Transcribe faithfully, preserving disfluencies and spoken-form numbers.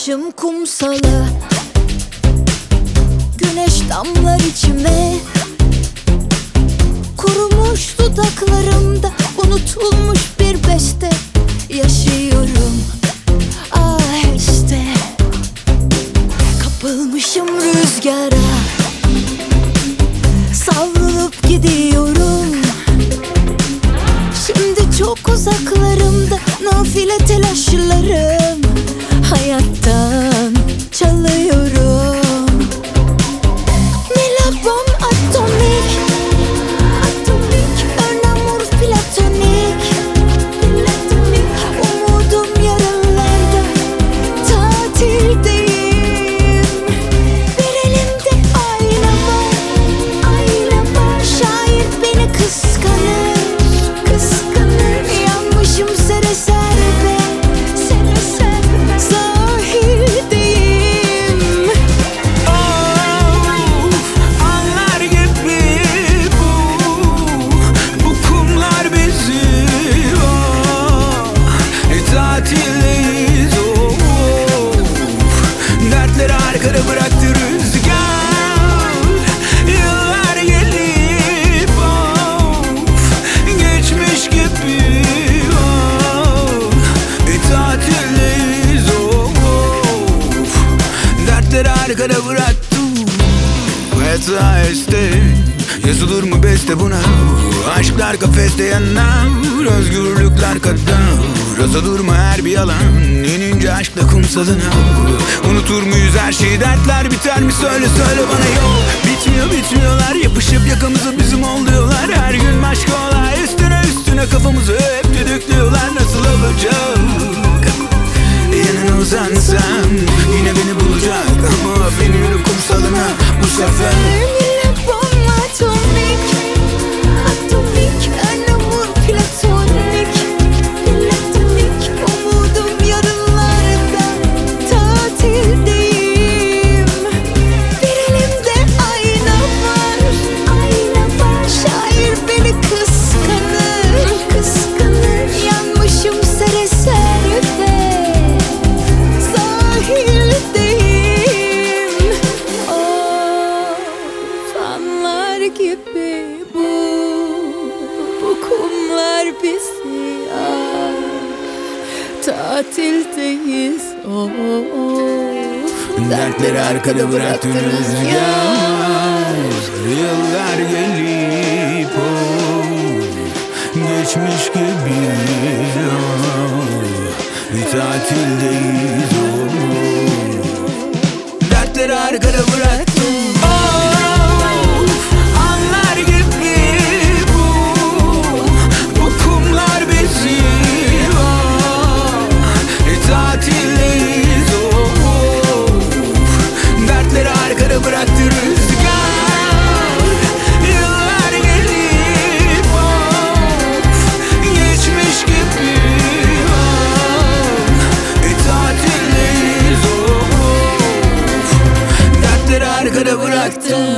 Kapılmışım kumsala, güneş damlar içime. Kurumuş dudaklarımda unutulmuş bir beste. Yaşıyorum aheste. Kapılmışım rüzgara, savrulup gidiyorum. Şimdi çok uzaklarımda nafile telaşlarım. Hayattan çalıyorum. Melabon atomik, atomik, un amour platonik, platonik. Umudum yarınlarda, tatildeyim. Bir elimde ayna var, ayna var. Şair beni kıskanır, kıskanır. Yanmışım sere serbe, sere serbe. Sahildeyim. Of, anlar gibi bu, bu kumlar bizim. Oh, e, tatildeyiz. Of, dertleri arkada bıraktı rüzgar. Yıllar gelip of, geçmiş gibi. Oh, e, tatildeyiz. Of, dertleri arkada bıraktım. Hayata este, yazılır mı beste buna? Aşklar kafeste yanar, özgürlükler kadar. Azalır mı her bir yalan, inince aşkla kumsalına? Unutur muyuz her şeyi, dertler biter mi? Söyle söyle bana. Yol bitmiyor bitmiyorlar, yapışıp yakamızı bizim ol diyorlar. Her gün başka olay, üstüne üstüne kafamızı hep düdüklüyorlar. Nasıl olacak? Yanına uzansam yine beni bulacak, ama biniyorum kumsalına bu sefer. Melabon atomik, atomik, un amour platonik, platonik. Umudum yarınlarda, tatildeyim. Bir elimde ayna var, ayna var. Şair beni kıskanır, kıskanır. Yanmışım sere serbe, sahildeyim. Of, anlar gibi bu, bu kumlar bizi ah, tatildeyiz. Of, Dertleri arkada bıraktı rüzgar. Yıllar gelip oh, geçmiş gibi. Oh, bir tatildeyiz. Oh, dertleri arkada bıraktım. Of, anlar gibi bu, bu kumlar bizim. Oh, e, tatildeyiz. Oh, dertleri arkada bıraktı rüzgar. Yıllar gelip of, geçmiş gibi. Oh, e, tatildeyiz. Oh, dertleri arkada bıraktım.